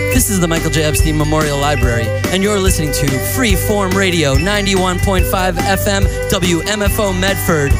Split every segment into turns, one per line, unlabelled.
This is the Michael J. Epstein Memorial Library, and you're listening to Freeform Radio, 91.5 FM, WMFO Medford.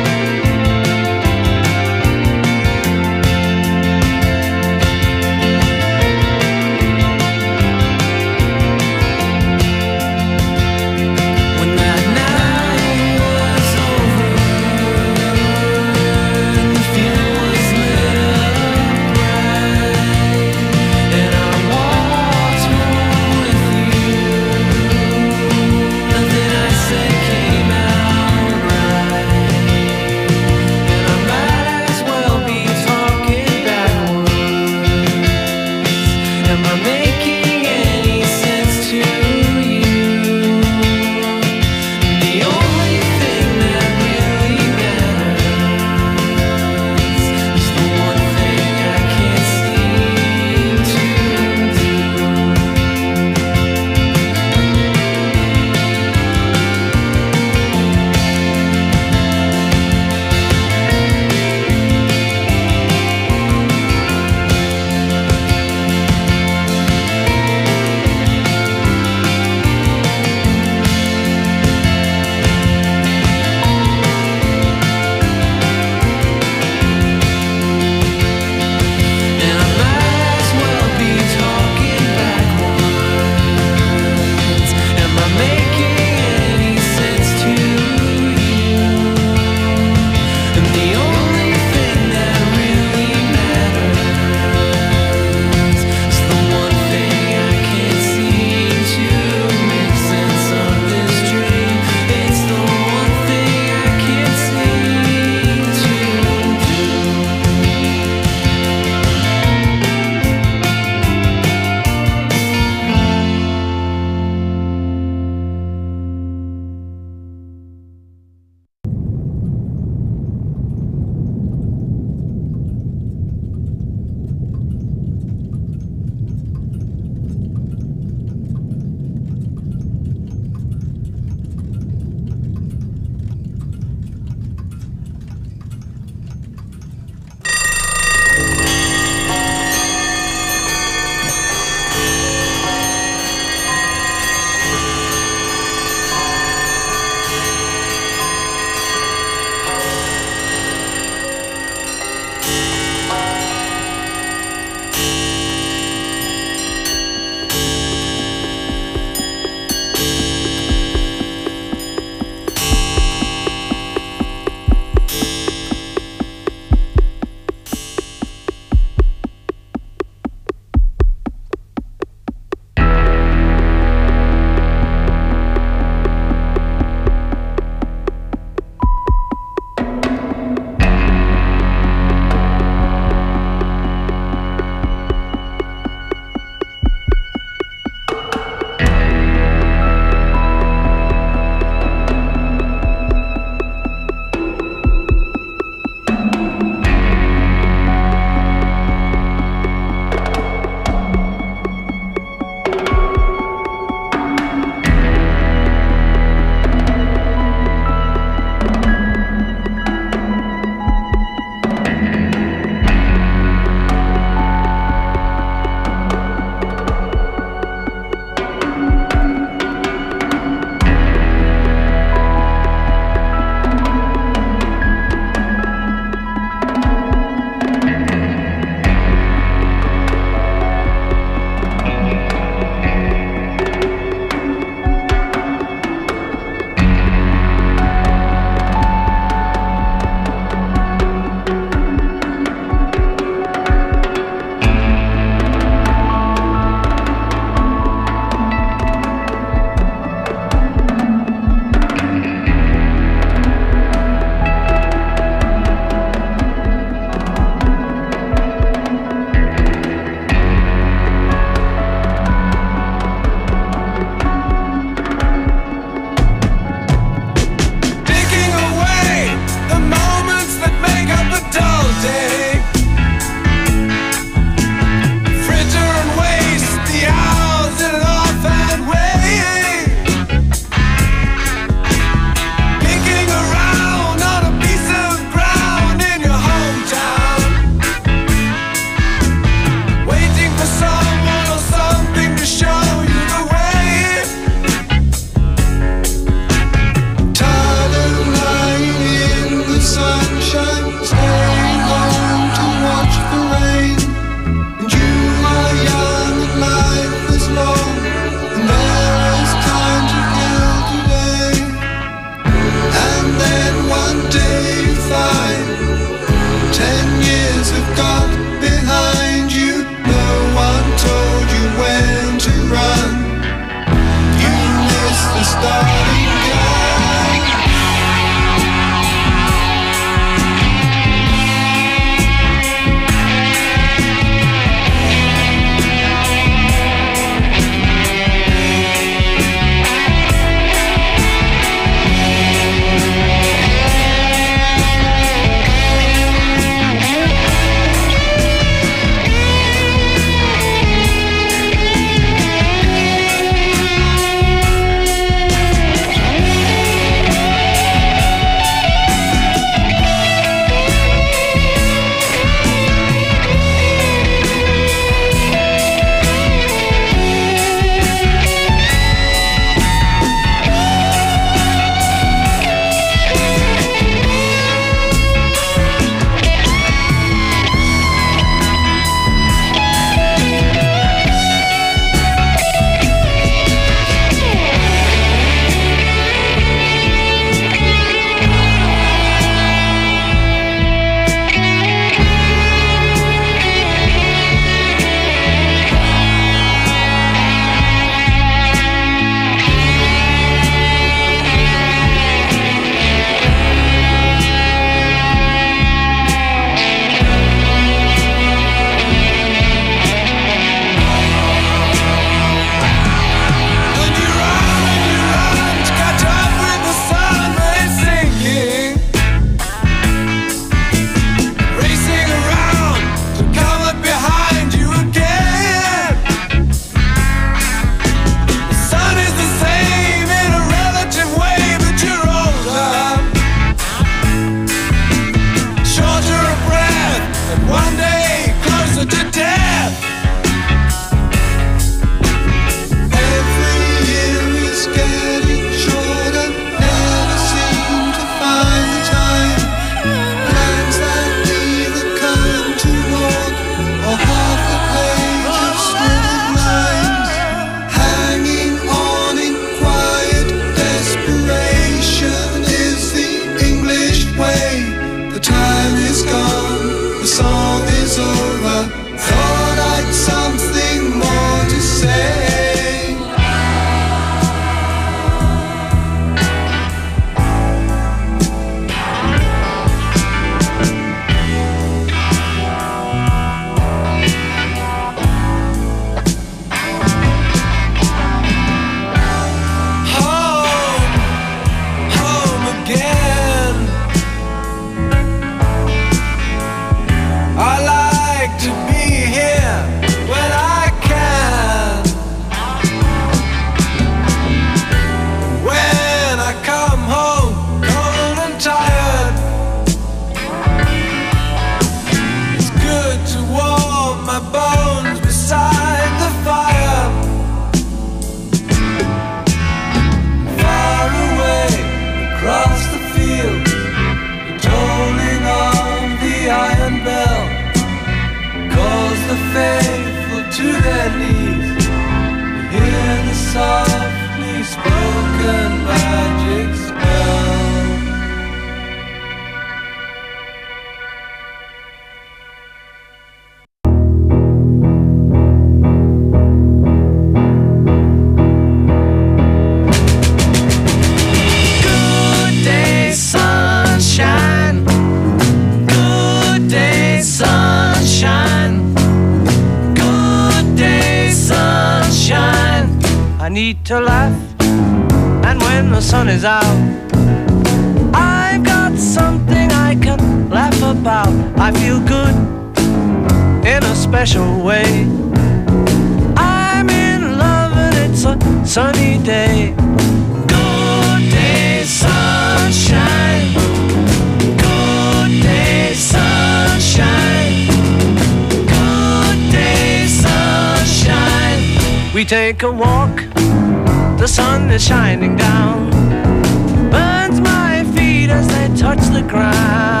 I need to laugh, and when the sun is out, I've got something I can laugh about. I feel good in a special way. I'm in love and it's a sunny day. Good day, sunshine. Good day, sunshine. Good day, sunshine. We take a walk, the sun is shining down, burns my feet as they touch the ground.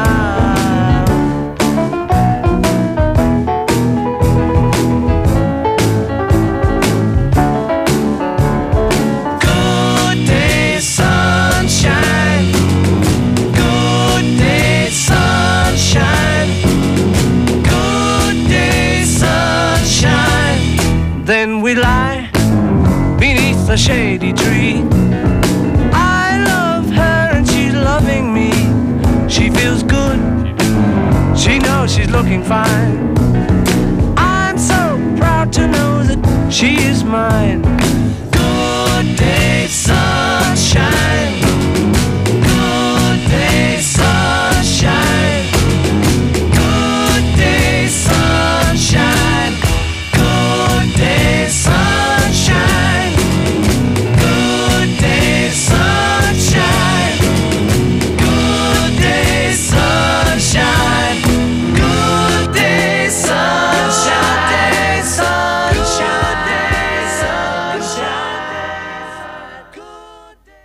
Good day, sunshine. Good day, sunshine. Good day, sunshine. Then we lie beneath a shady tree. I love her and she's loving me. She feels good, she knows she's looking fine. I'm so proud to know that she is mine. Good day, sunshine. Good day, sunshine. Good day, sunshine. Good day, sunshine. Good day, sunshine. Good day, sunshine. Good day, sunshine. Sunshine. Good day.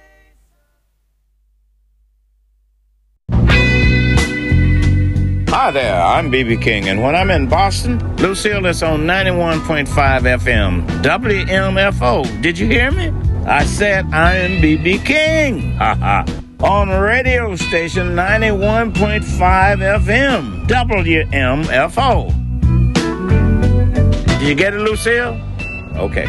Hi there, I'm B.B. King, and when I'm in Boston, Lucille is on 91.5 FM, WMFO. Did you hear me? I said I am B.B. King. On radio station 91.5 FM, WMFO. Did you get it, Lucille? Okay.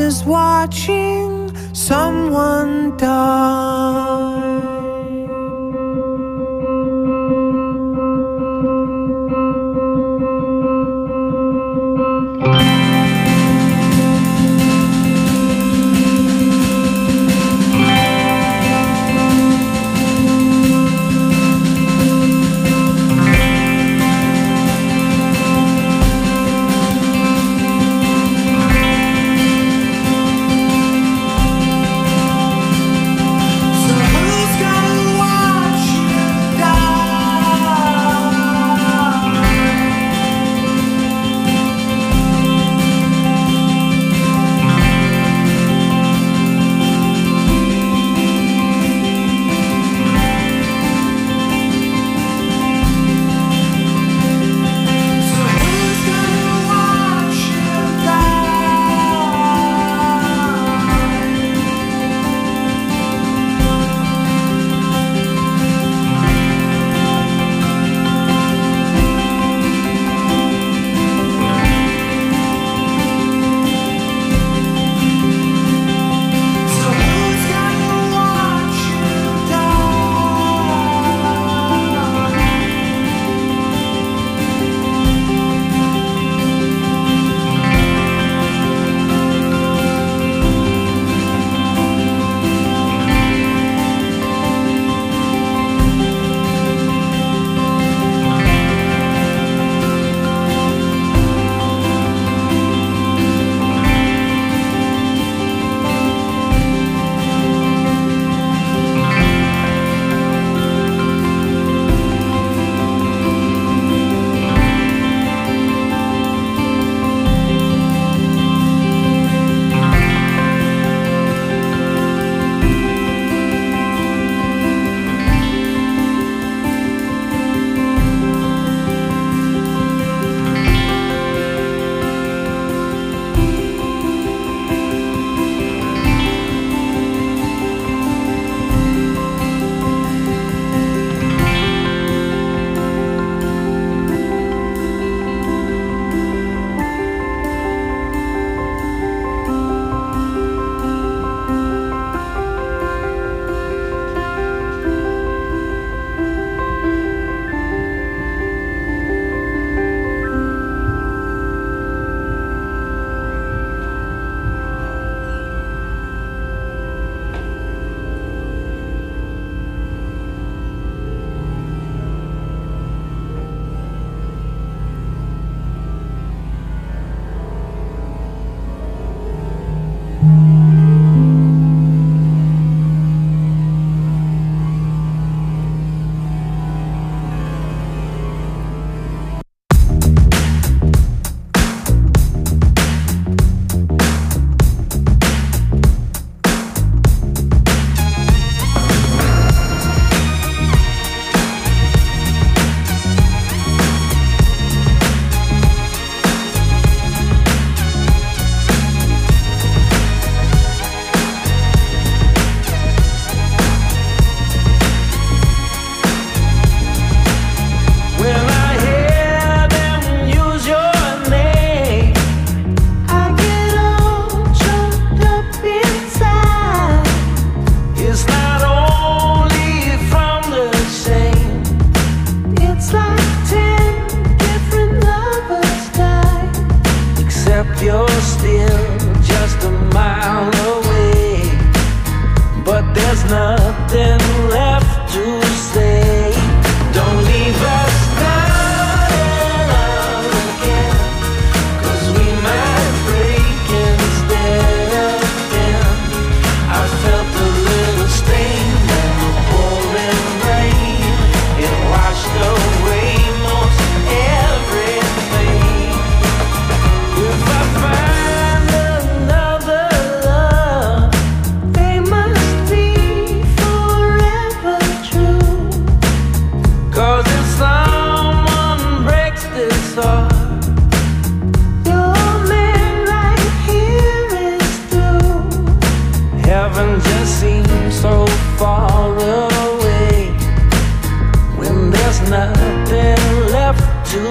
is watching someone die.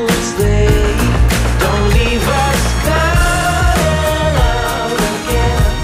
to stay. Don't leave us down and out again,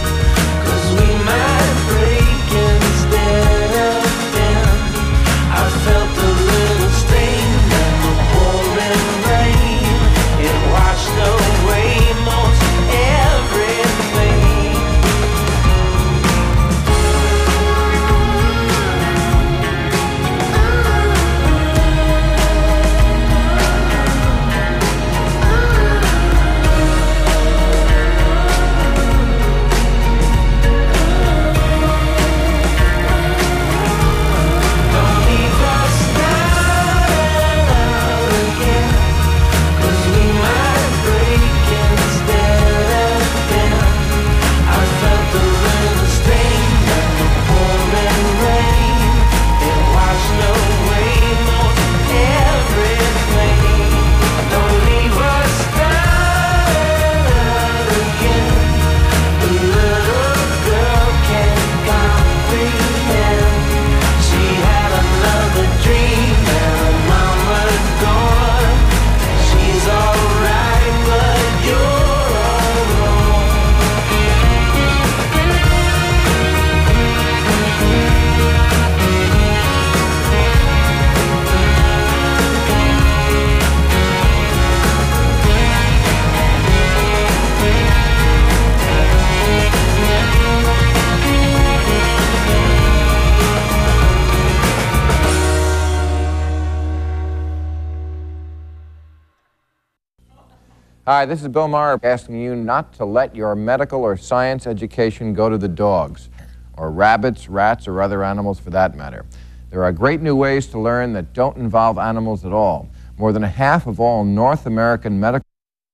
Hi, this is Bill Maher asking you not to let your medical or science education go to the dogs, or rabbits, rats, or other animals for that matter. There are great new ways to learn that don't involve animals at all. More than half of all North American medical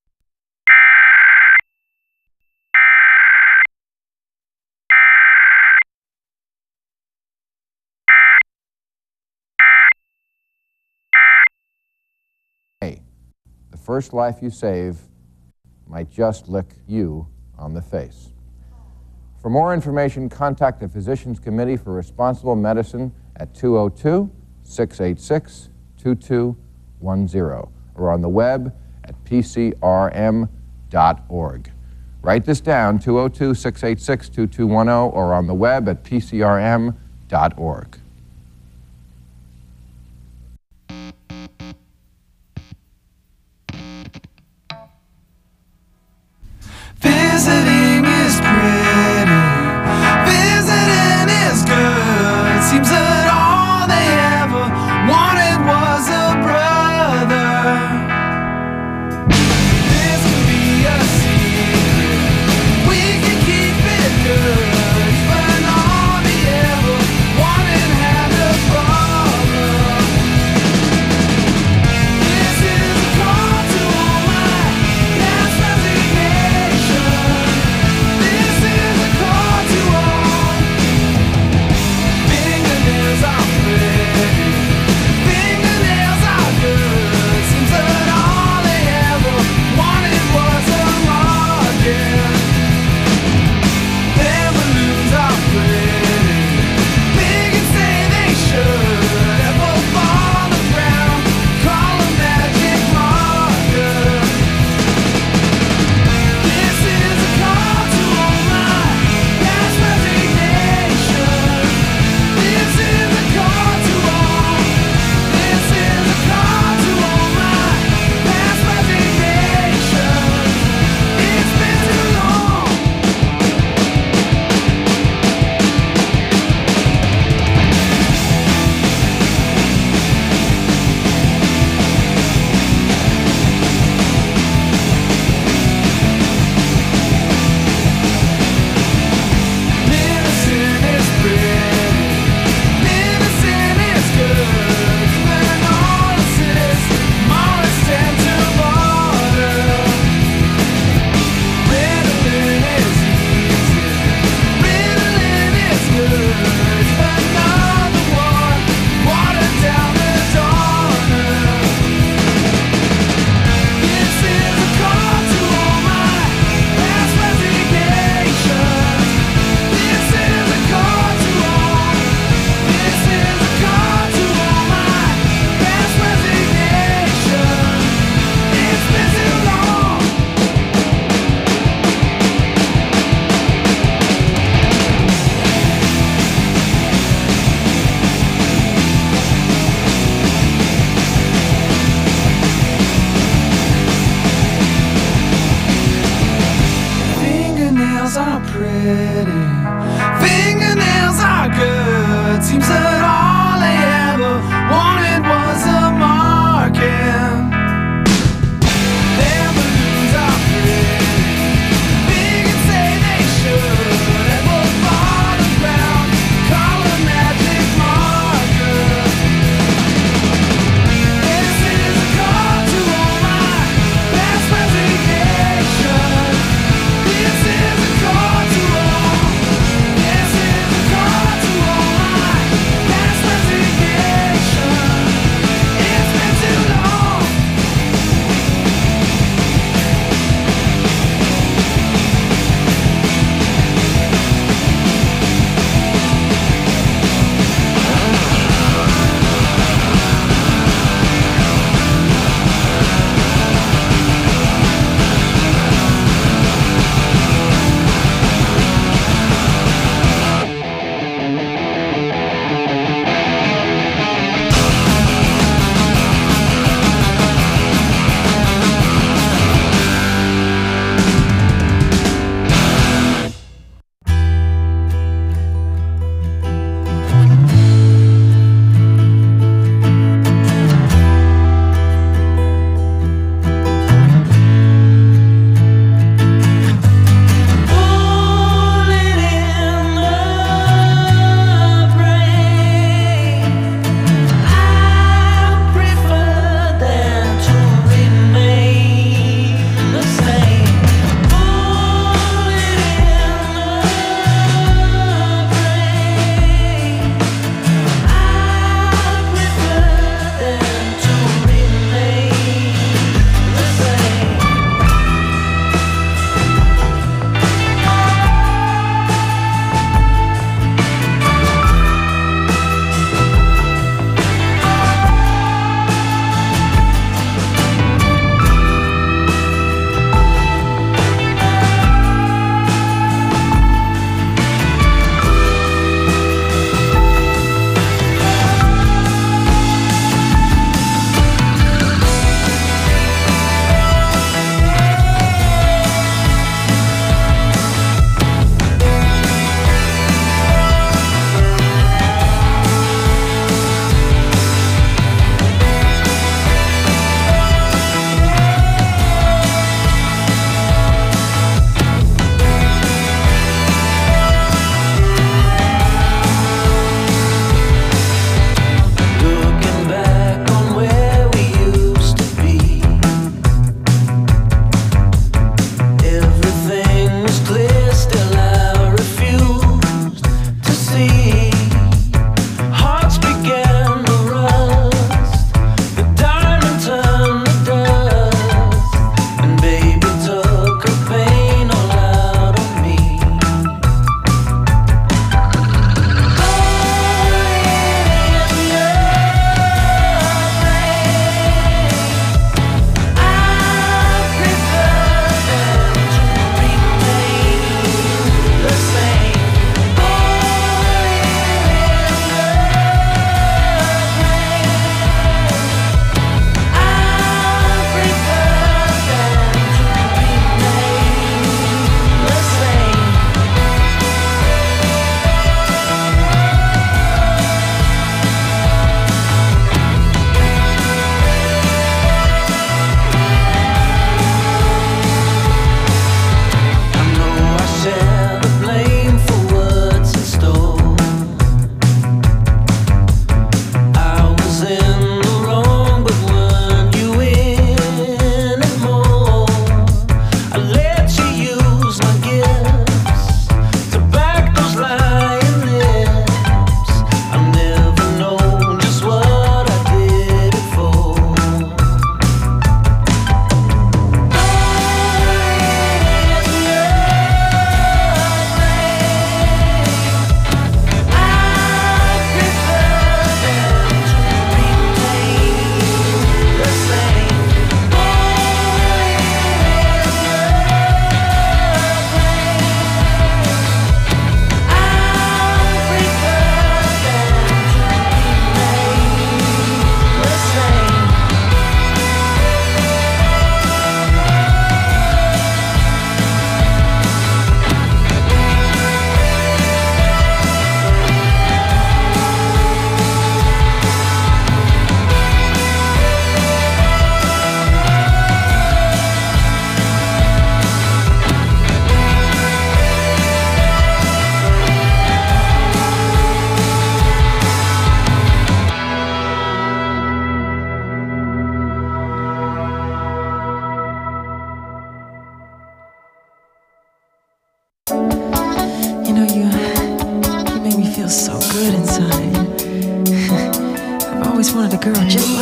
the first life you save might just lick you on the face. For more information, contact the Physicians Committee for Responsible Medicine at 202-686-2210 or on the web at pcrm.org. Write this down, 202-686-2210 or on the web at pcrm.org.
Visiting is pretty, visiting is good. Seems that all they ever wanted was a brother. This could be a secret, we can keep it good. Even all they ever wanted had a problem. This is a call to all my past resignation. This is a call to all. Fingernails are pretty, fingernails are good. Seems that all they ever wanted was a market. Their balloons are pretty, big and say they should. Apple fall the ground, call a magic marker. This is a call to all my past resignation. This is a call to all. This is a call to all my past resignation. It's been too long. Medicine is pretty, medicine is good. Even all assists, Morris tend to border. Ritalin is easy, Ritalin is good. Another one, water down the donor. This is a call to all my past resignations. This is a call to all. This is a call to all my past resignations. It's been too long. Fingernails are pretty, fingernails are good. Seems that all they ever wanted was a marking. Their balloons are pretty, big and say they should. Apple fall the ground, call a magic marker. This is a call to all my past resignation. This is a call to all. This is a call to all my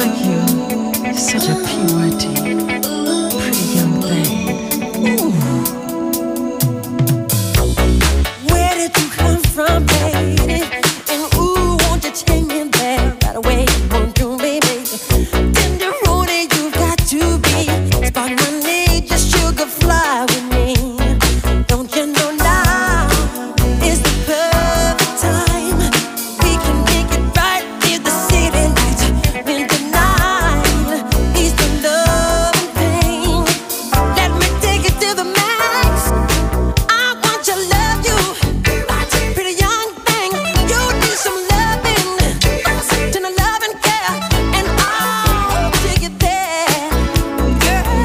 like you. You're such a PYT, pretty young thing. Ooh. Where did you come from, baby? And ooh, won't you take me there right away? Won't you, baby? Tender roadie, you've got to be. Spot my need, just sugar fly with me. Don't you know now is the perfect time? We can make it right near the city lights. When the night is the love and pain. Let me take it to the max. I want to love you, pretty young thing. You need some loving, tender love and care, and I'll take it there, girl.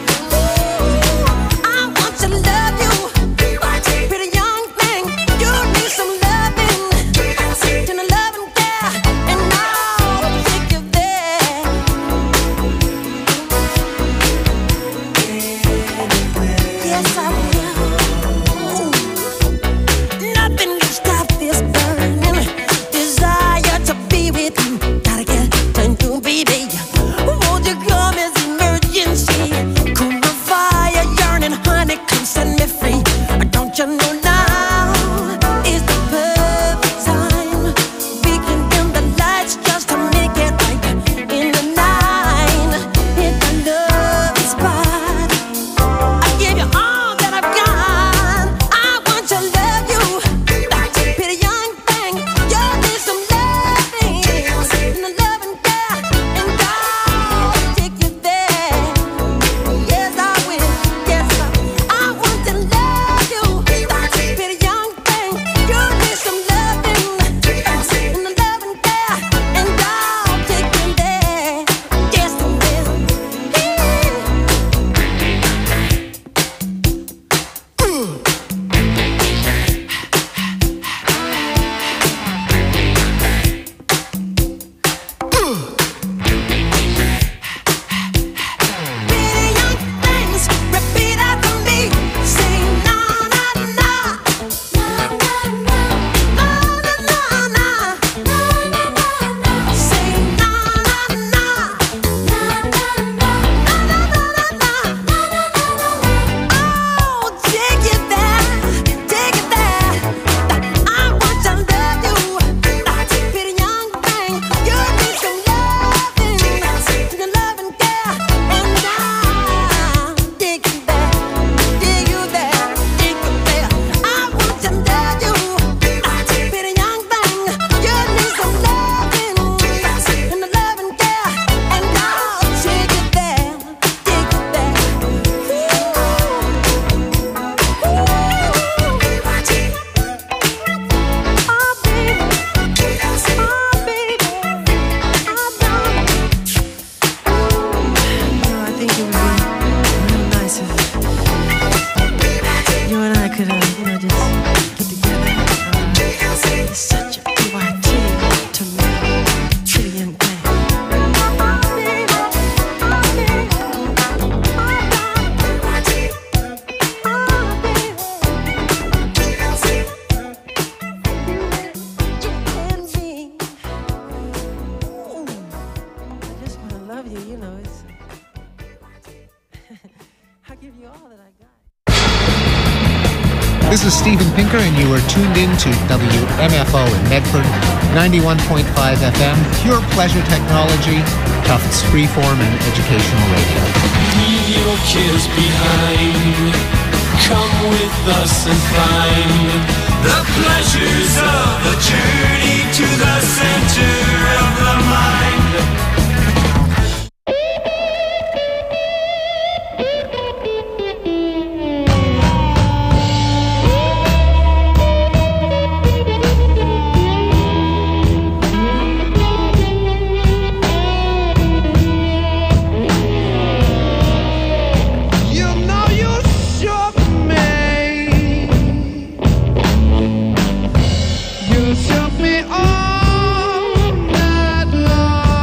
I want to love you, pretty young thing. You need some loving, tender love and care, and I'll take you there. Yes, I will. Nothing can stop this burning desire to be with you. Gotta get to you, baby. Won't you come as emergency? Cool my fire, yearning, honey, come set me free. Don't you know now is the perfect time? We can dim the lights just to make it right in the night. Hit the love spot. I give you all that I've got. I want to love you, pretty young thing. You need some loving, and the love and care, and I'll take you there. Yes, I will. Yes, I want to love you, pretty young thing. You need some loving, and the love and care, and I'll take you there. Yes, I will. Pretty young things, repeat after me. Say na na na, na na na, na na na, na na na. Say na na na, na na na, na na na, na na na. Oh, take it there, take it there. I want to love you, pretty young thing. You need some loving, the love and care, and I'll take you there, take you there, take you there. I want to love you, pretty young thing. You need some loving, and the love and care, and I'll take you there, take you there. I think it would be real nice if you and I could, just get together. It's such a PYT to me, pretty young thing. I just want to love you, you know. It's I'll give you all that I got.
This is Steven Pinker, and you are tuned in to WMFO in Medford, 91.5 FM, pure pleasure technology, Tufts freeform and educational radio.
Leave your cares behind. Come with us and find the pleasures of a journey to the center of the mind.
You know you shook me. You shook me all night long.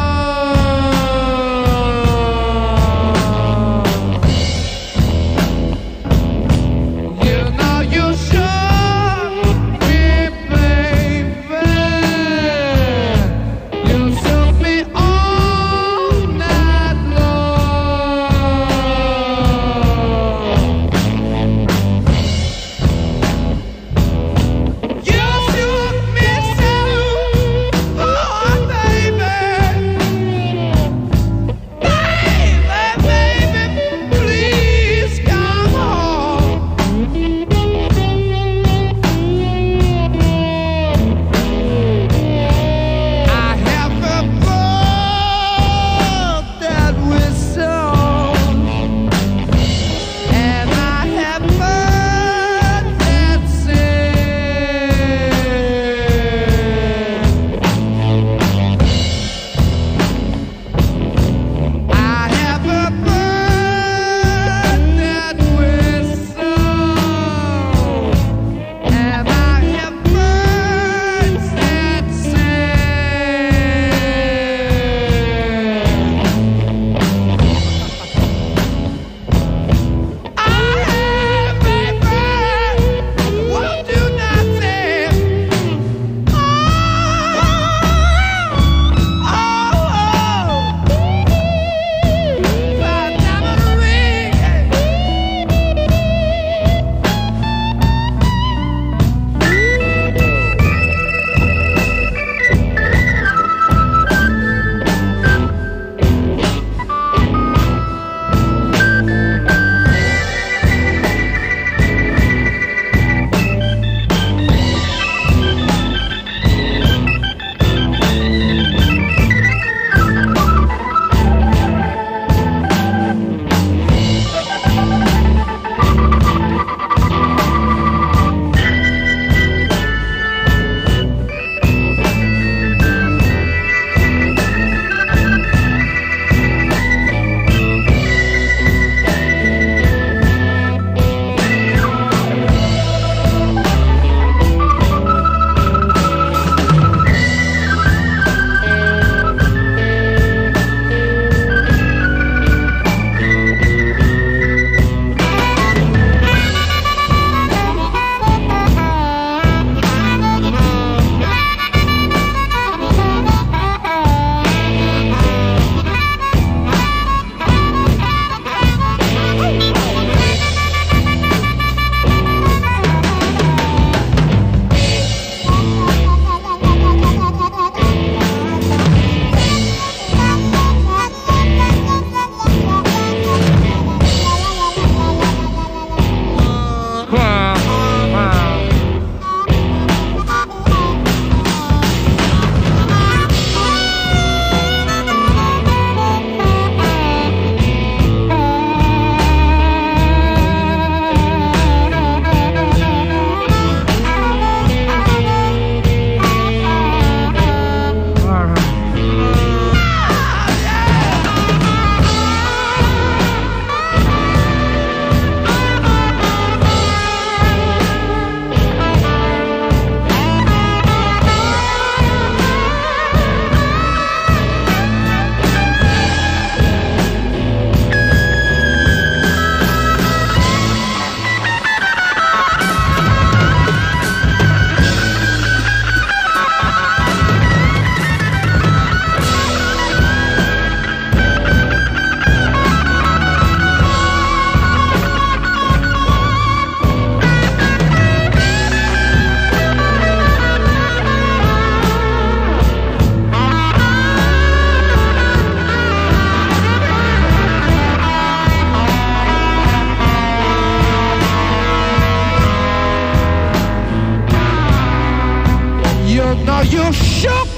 shook.